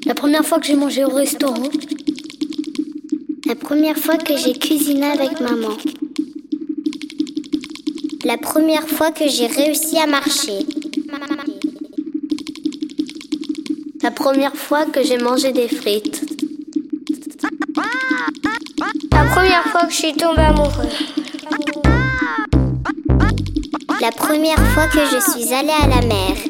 La première fois que j'ai mangé au restaurant. La première fois que j'ai cuisiné avec maman. La première fois que j'ai réussi à marcher. La première fois que j'ai mangé des frites. La première fois que je suis tombée amoureux. La première fois que je suis allée à la mer.